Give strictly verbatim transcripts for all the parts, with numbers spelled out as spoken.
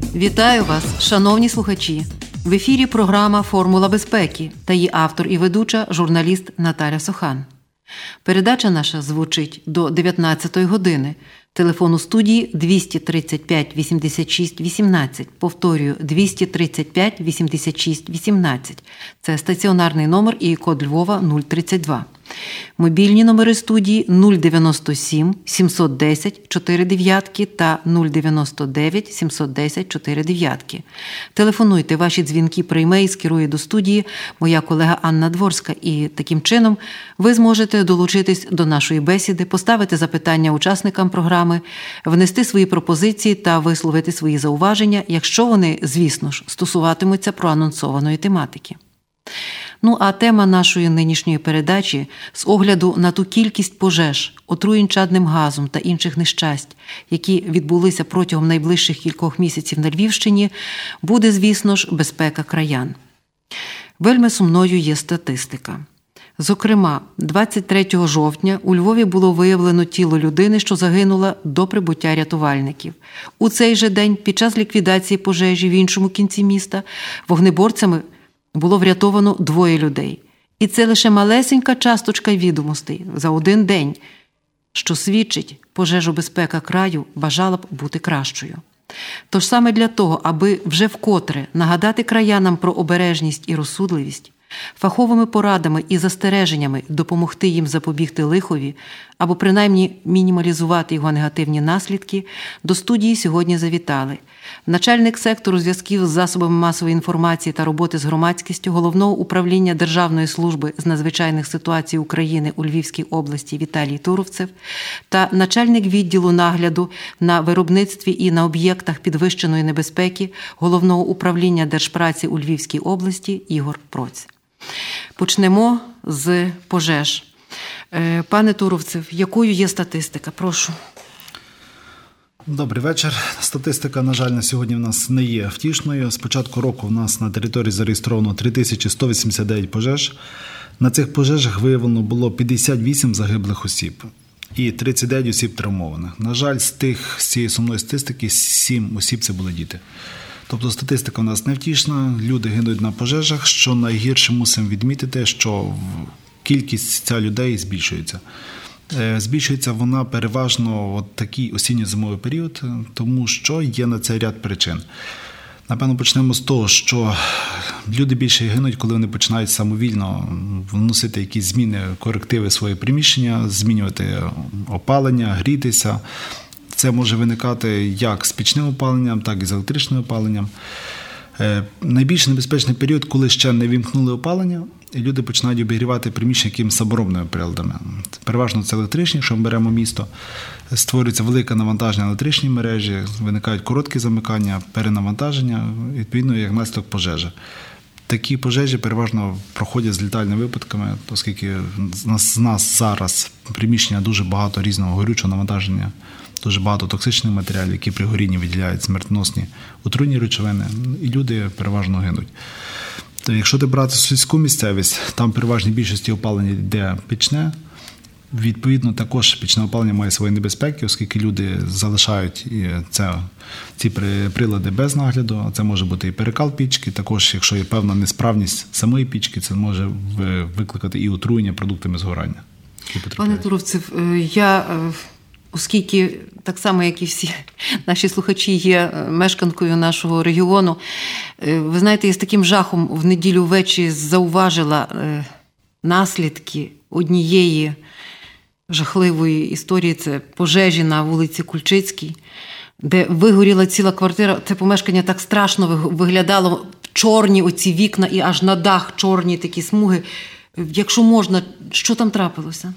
Вітаю вас, шановні слухачі! В ефірі програма «Формула безпеки» та її автор і ведуча журналіст Наталя Сохан. Передача наша звучить до дев'ятнадцятої години. Телефон у студії двісті тридцять п'ять вісімдесят шість вісімнадцять. Повторюю, двісті тридцять п'ять вісімдесят шість вісімнадцять. Це стаціонарний номер і код Львова нуль тридцять два. Мобільні номери студії нуль дев'яносто сім сімсот десять чотири дев'ятки та нуль дев'яносто дев'ять сімсот десять чотири дев'ятки. Телефонуйте, ваші дзвінки прийме і скерує до студії моя колега Анна Дворська. І таким чином ви зможете долучитись до нашої бесіди, поставити запитання учасникам програми, внести свої пропозиції та висловити свої зауваження, якщо вони, звісно ж, стосуватимуться проанонсованої тематики. Ну, а тема нашої нинішньої передачі з огляду на ту кількість пожеж, отруєнь чадним газом та інших нещасть, які відбулися протягом найближчих кількох місяців на Львівщині, буде, звісно ж, безпека краян. Вельми сумною є статистика. Зокрема, двадцять третього жовтня у Львові було виявлено тіло людини, що загинула до прибуття рятувальників. У цей же день, під час ліквідації пожежі в іншому кінці міста, вогнеборцями було врятовано двоє людей. І це лише малесенька часточка відомостей за один день, що свідчить, пожежобезпека краю бажала б бути кращою. Тож саме для того, аби вже вкотре нагадати краянам про обережність і розсудливість, фаховими порадами і застереженнями допомогти їм запобігти лихові або принаймні мінімалізувати його негативні наслідки, до студії сьогодні завітали начальник сектору зв'язків з засобами масової інформації та роботи з громадськістю Головного управління Державної служби з надзвичайних ситуацій України у Львівській області Віталій Туровцев та начальник відділу нагляду на виробництві і на об'єктах підвищеної небезпеки Головного управління Держпраці у Львівській області Ігор Проць. Почнемо з пожеж. Пане Туровцев, якою є статистика? Прошу. Добрий вечір. Статистика, на жаль, на сьогодні в нас не є втішною. З початку року в нас на території зареєстровано три тисячі сто вісімдесят дев'ять пожеж. На цих пожежах виявлено було п'ятдесят вісім загиблих осіб і тридцять дев'ять осіб травмованих. На жаль, з тих, з цієї сумної статистики, сім осіб – це були діти. Тобто статистика у нас невтішна, люди гинуть на пожежах, що найгірше мусимо відмітити, що кількість ця людей збільшується. Збільшується вона переважно в такий осінньо-зимовий період, тому що є на це ряд причин. Напевно, почнемо з того, що люди більше гинуть, коли вони починають самовільно вносити якісь зміни, корективи своє приміщення, змінювати опалення, грітися. Це може виникати як з пічним опаленням, так і з електричним опаленням. Найбільш небезпечний період, коли ще не вімкнули опалення, і люди починають обігрівати приміщення якимись саморобними приладами. Переважно це електричні, якщо ми беремо місто. Створюється велике навантаження на електричній мережі, виникають короткі замикання, перенавантаження, відповідно, як наслідок пожежі. Такі пожежі переважно проходять з летальними випадками, оскільки з нас зараз приміщення дуже багато різного горючого навантаження, дуже багато токсичних матеріалів, які при горінні виділяють смертоносні отруйні речовини, і люди переважно гинуть. Якщо ти брати сільську місцевість, там переважній більшості опалення йде пічне. Відповідно, також пічне опалення має свої небезпеки, оскільки люди залишають це, ці прилади без нагляду. Це може бути і перекал пічки, також, якщо є певна несправність самої пічки, це може викликати і отруєння продуктами згорання. Пане Туровцев, я, оскільки так само, як і всі наші слухачі, є мешканкою нашого регіону, ви знаєте, я з таким жахом в неділю ввечері зауважила наслідки однієї жахливої історії. Це пожежі на вулиці Кульчицькій, де вигоріла ціла квартира. Це помешкання так страшно виглядало, чорні оці вікна і аж на дах чорні такі смуги. Якщо можна, що там трапилося?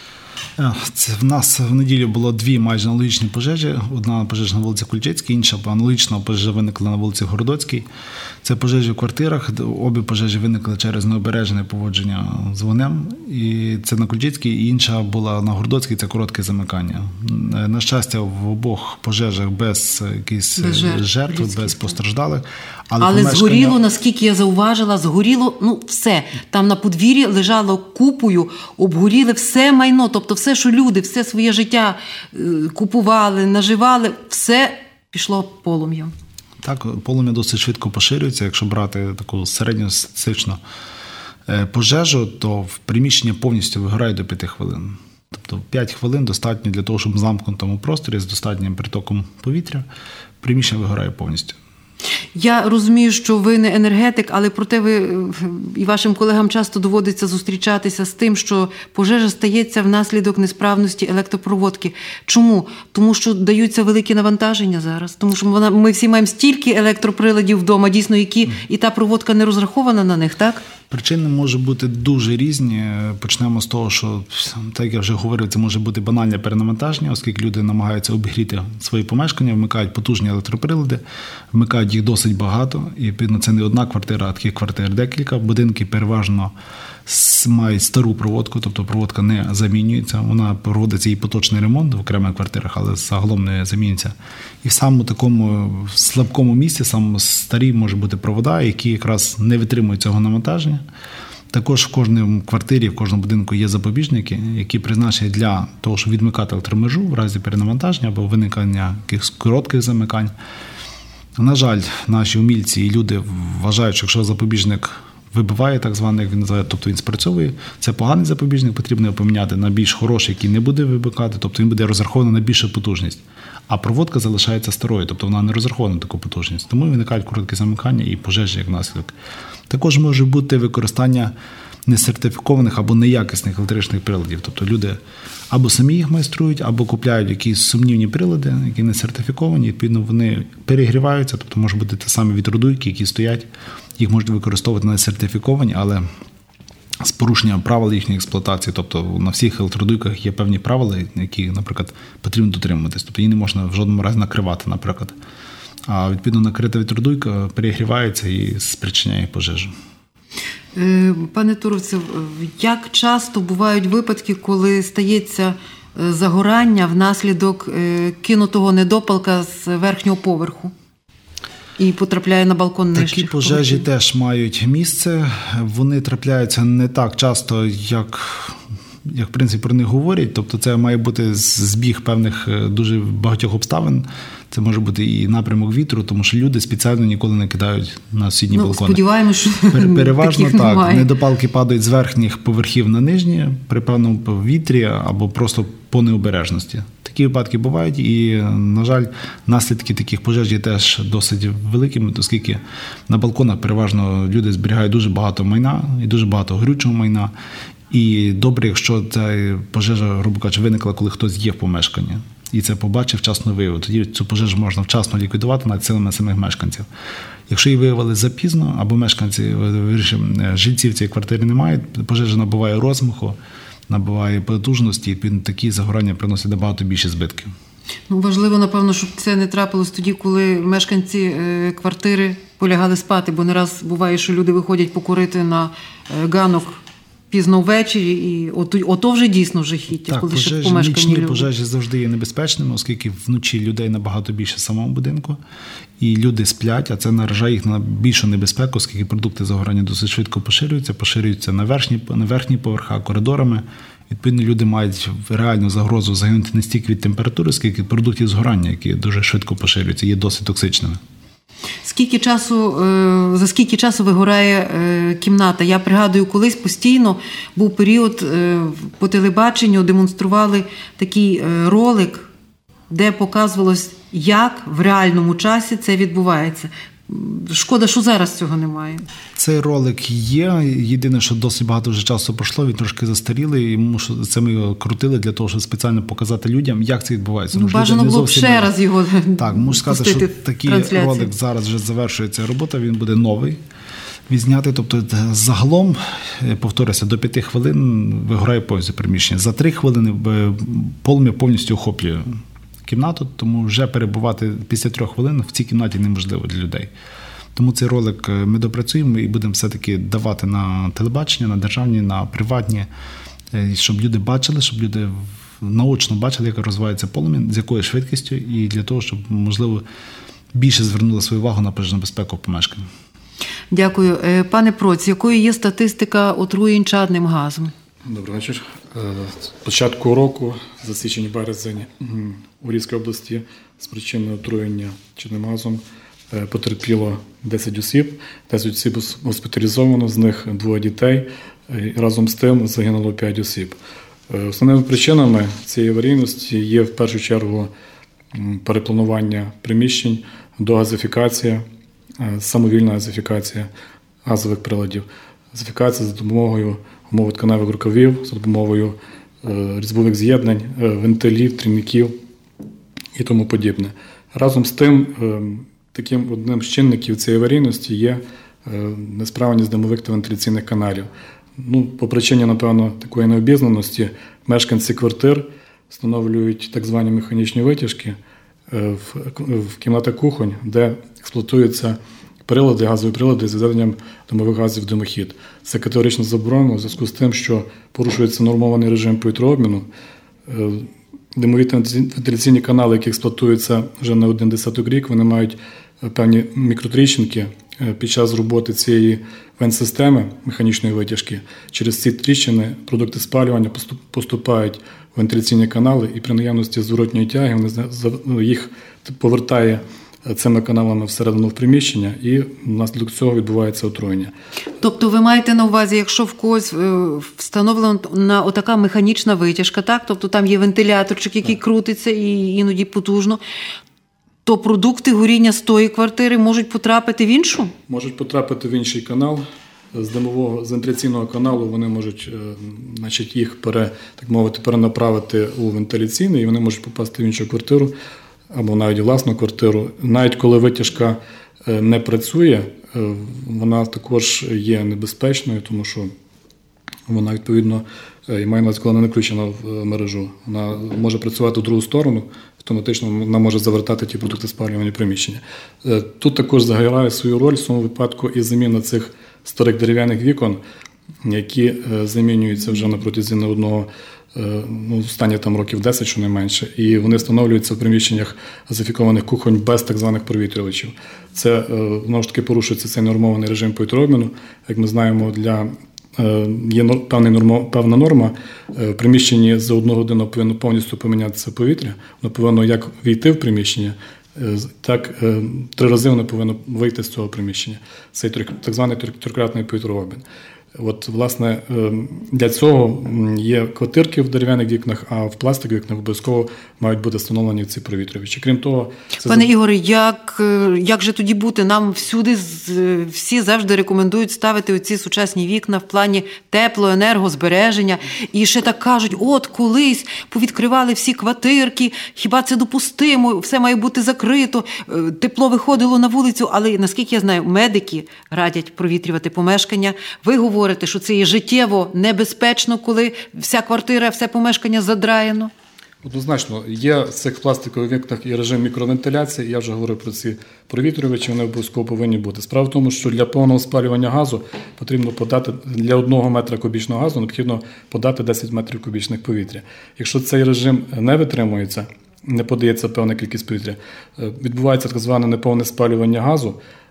Це в нас в неділю було дві майже аналогічні пожежі. Одна пожежа на вулиці Кульчицькій, інша аналогічна пожежа виникла на вулиці Городоцькій. Це пожежі в квартирах. Обі пожежі виникли через необережне поводження з вогнем. І це на Кульчицькій, і інша була на Городоцькій, це коротке замикання. На щастя, в обох пожежах без якихось без жертв, жертв людських, без постраждалих. Але, Але помешкання... згоріло, наскільки я зауважила, згоріло, ну, все. Там на подвір'ї лежало купою, обгоріли все майно, тобто все, що люди, все своє життя купували, наживали, все пішло полум'ям. Так, полум'я досить швидко поширюється. Якщо брати таку середньостатистичну пожежу, то в приміщення повністю вигорає до п'яти хвилин. Тобто п'ять хвилин достатньо для того, щоб в замкнутому просторі з достатнім притоком повітря приміщення вигорає повністю. Я розумію, що ви не енергетик, але проте ви і вашим колегам часто доводиться зустрічатися з тим, що пожежа стається внаслідок несправності електропроводки. Чому? Тому що даються великі навантаження зараз. Тому що вона, ми всі маємо стільки електроприладів вдома, дійсно, які і та проводка не розрахована на них, так? Причини можуть бути дуже різні. Почнемо з того, що, так як я вже говорив, це може бути банальне перенавантаження, оскільки люди намагаються обігріти свої помешкання, вмикають потужні електроприлади, вмикають їх досить багато, і відповідно це не одна квартира, а таких квартир декілька. Будинки переважно мають стару проводку, тобто проводка не замінюється, вона проводиться і поточний ремонт в окремих квартирах, але загалом не замінюється. І в самому такому слабкому місці, самому старі може бути провода, які якраз не витримують цього навантаження. Також в кожній квартирі, в кожному будинку є запобіжники, які призначені для того, щоб відмикати електромережу в разі перенавантаження або виникнення якихось коротких замикань. На жаль, наші умільці і люди вважають, що якщо запобіжник вибиває, так званий, як він називає, тобто він спрацьовує, це поганий запобіжник, потрібно його поміняти на більш хороший, який не буде вибикати, тобто він буде розрахований на більшу потужність. А проводка залишається старою, тобто вона не розрахована на таку потужність. Тому виникають короткі замикання і пожежі як наслідок. Також може бути використання несертифікованих або неякісних електричних приладів. Тобто люди або самі їх майструють, або купляють якісь сумнівні прилади, які не сертифіковані, відповідно вони перегріваються, тобто може бути ті самі вітродуйки, які стоять, їх можуть використовувати не сертифіковані, але з порушенням правил їхньої експлуатації. Тобто на всіх електродуйках є певні правила, які, наприклад, потрібно дотримуватись. Тобто її не можна в жодному разі накривати, наприклад. А відповідно накрита вітродуйка перегрівається і спричиняє пожежу. Пане Туровцев, як часто бувають випадки, коли стається загорання внаслідок кинутого недопалка з верхнього поверху і потрапляє на балкон нижчих? Такі пожежі теж мають місце. Вони трапляються не так часто, як, як в принципі, про них говорять. Тобто це має бути збіг певних дуже багатьох обставин. Це може бути і напрямок вітру, тому що люди спеціально ніколи не кидають на сусідні ну, балкони. Сподіваємося, що переважно таких так. Немає. Недопалки падають з верхніх поверхів на нижні при певному вітрі або просто по необережності. Такі випадки бувають, і, на жаль, наслідки таких пожеж є теж досить великими, оскільки на балконах переважно люди зберігають дуже багато майна і дуже багато горючого майна. І добре, якщо ця пожежа, грубо кажучи, виникла, коли хтось є в помешканні, і це побачив, вчасно виявив. Тоді цю пожежу можна вчасно ліквідувати навіть силами самих мешканців. Якщо її виявили запізно, або мешканці, жильців цієї квартири немає, пожежа набуває розмаху, набуває потужності, і такі загорання приносять набагато більше збитків. Ну, важливо, напевно, щоб це не трапилось тоді, коли мешканці квартири полягали спати, бо не раз буває, що люди виходять покурити на ганок пізно ввечері, і ото, ото вже дійсно жахіття. Так, коли пожежі, нічні пожежі завжди є небезпечними, оскільки вночі людей набагато більше в самому будинку, і люди сплять, а це наражає їх на більшу небезпеку, оскільки продукти загорання досить швидко поширюються, поширюються на верхні, на верхні поверха, коридорами. Відповідно, люди мають реальну загрозу загинути не стільки від температури, скільки від продуктів згорання, які дуже швидко поширюються, є досить токсичними. Скільки часу, за скільки часу вигорає кімната? Я пригадую, колись постійно був період, по телебаченню демонстрували такий ролик, де показувалось, як в реальному часі це відбувається. Шкода, що зараз цього немає. Цей ролик є. Єдине, що досить багато вже часу пройшло, він трошки застарілий, і це ми його крутили для того, щоб спеціально показати людям, як це відбувається. Ну, бажано було б ще раз його Так, можу сказати, що такий ролик зараз вже завершується робота, він буде новий, відзнятий. Тобто загалом, повторюся, до п'яти хвилин вигорає повністю приміщення. За три хвилини полум'я повністю охоплює кімнату, тому вже перебувати після трьох хвилин в цій кімнаті неможливо для людей. Тому цей ролик ми допрацюємо і будемо все-таки давати на телебачення, на державні, на приватні, щоб люди бачили, щоб люди наочно бачили, як розвивається полум'я, з якою швидкістю, і для того, щоб, можливо, більше звернули свою увагу на пожежну безпеку в помешканні. Дякую. Пане Проць, якою є статистика отруєнь чадним газом? Добрий вечір. З початку року, за січень-березень, у Львівській області з причини отруєння чадним газом потерпіло десять осіб, десять осіб госпіталізовано, з них двоє дітей, разом з тим загинуло п'ять осіб. Основними причинами цієї аварійності є в першу чергу перепланування приміщень, догазифікація, самовільна газифікація газових приладів, газифікація за допомогою умово-тканевих рукавів, за допомогою різьбових з'єднань, вентилів, трійників і тому подібне. Разом з тим, таким одним з чинників цієї аварійності є несправність димових та вентиляційних каналів. Ну, по причині, напевно, такої необізнаності мешканці квартир встановлюють так звані механічні витяжки в кімнатах кухонь, де експлуатуються прилади, газові прилади з відведенням димових газів в димохід. Це категорично заборонено в зв'язку з тим, що порушується нормований режим повітряобміну. Димові та вентиляційні канали, які експлуатуються вже не один десяток рік, вони мають певні мікротріщинки. Під час роботи цієї вент-системи механічної витяжки через ці тріщини продукти спалювання поступають в вентиляційні канали, і при наявності зворотньої тяги їх повертає цими каналами всередину в приміщення, і внаслідок цього відбувається отруєння. Тобто ви маєте на увазі, якщо в когось встановлена отака механічна витяжка, так? Тобто там є вентиляторчик, який так крутиться і іноді потужно, то продукти горіння з тої квартири можуть потрапити в іншу? Можуть потрапити в інший канал. З димового, з вентиляційного каналу вони можуть, значить, їх пере, так мовити, перенаправити у вентиляційний, і вони можуть попасти в іншу квартиру або навіть власну квартиру. Навіть коли витяжка не працює, вона також є небезпечною, тому що вона, відповідно, і має на увазі, коли вона не включена в мережу. Вона може працювати в другу сторону, автоматично вона може завертати ті продукти спалювання приміщення. Тут також заграє свою роль в цьому випадку і заміна цих старих дерев'яних вікон, які замінюються вже на протязі не одного, ну, в стані там років десять, що не менше, і вони встановлюються в приміщеннях газифікованих кухонь без так званих провітрювачів. Це, знову ж таки, порушується цей нормований режим повітряобміну. Як ми знаємо, для є певна норма, певна норма, в приміщенні за одну годину повинно повністю помінятися повітря, воно повинно як війти в приміщення, так три рази воно повинно вийти з цього приміщення. Це так званий трикратний повітряобмін. От, власне, для цього є квартирки в дерев'яних вікнах, а в пластикових вікнах обов'язково мають бути встановлені ці провітрювачі. Крім того, це... Пане Ігоре, як, як же тоді бути? Нам всюди всі завжди рекомендують ставити оці сучасні вікна в плані тепло, енергозбереження. І ще так кажуть, от колись повідкривали всі квартирки, хіба це допустимо, все має бути закрито, тепло виходило на вулицю. Але, наскільки я знаю, медики радять провітрювати помешкання. Ви говорите, що це є життєво небезпечно, коли вся квартира, все помешкання задраєно? Однозначно, є в цих пластикових вікнах і режим мікровентиляції, я вже говорив про ці провітрювачі, вони обов'язково повинні бути. Справа в тому, що для повного спалювання газу потрібно подати, для одного метра кубічного газу необхідно подати десять метрів кубічних повітря. Якщо цей режим не витримується, не подається певна кількість повітря, відбувається так зване неповне спалювання газу,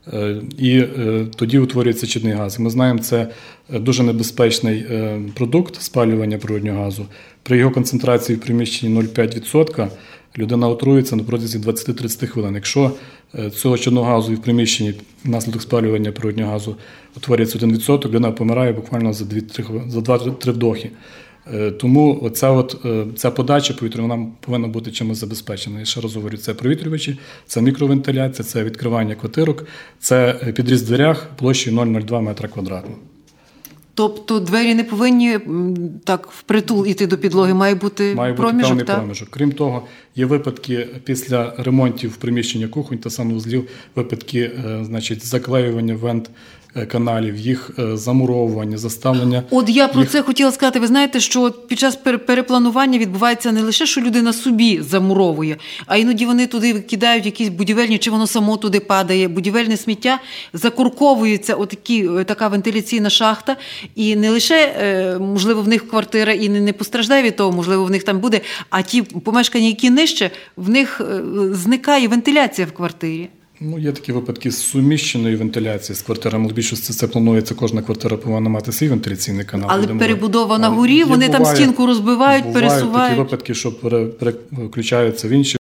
і тоді утворюється чадний газ. Ми знаємо, це дуже небезпечний продукт спалювання природнього газу. При його концентрації в приміщенні нуль цілих п'ять десятих відсотка людина отруїться на протязі двадцять-тридцять хвилин. Якщо цього чадного газу в приміщенні внаслідок спалювання природнього газу утворюється один відсоток, людина помирає буквально за два-три вдохи. Тому оця, от, ця подача повітря, вона повинна бути чимось забезпечена. Я ще раз говорю, це провітрювачі, це мікровентиляція, це відкривання квартирок, це підріз в дверях площею нуль цілих нуль два метра квадратного. Тобто двері не повинні так впритул іти до підлоги, має бути має проміжок, бути певний так? проміжок. Крім того, є випадки після ремонтів в приміщення кухонь та санвузлів, випадки, значить, заклеювання вент каналів, їх замуровування, заставлення. От я про їх... це хотіла сказати. Ви знаєте, що під час перепланування відбувається не лише, що людина собі замуровує, а іноді вони туди кидають якісь будівельні, чи воно само туди падає, будівельне сміття, закурковується отакі, така вентиляційна шахта, і не лише, можливо, в них квартира і не постраждає від того, можливо, в них там буде, а ті помешкання, які нижче, в них зникає вентиляція в квартирі. Ну, є такі випадки з суміщеної вентиляції з квартирами. В більшості це планується, кожна квартира повинна мати свій вентиляційний канал. Але перебудова на горі, є, вони буває, там стінку розбивають, бувають пересувають. Бувають такі випадки, що переключаються в інші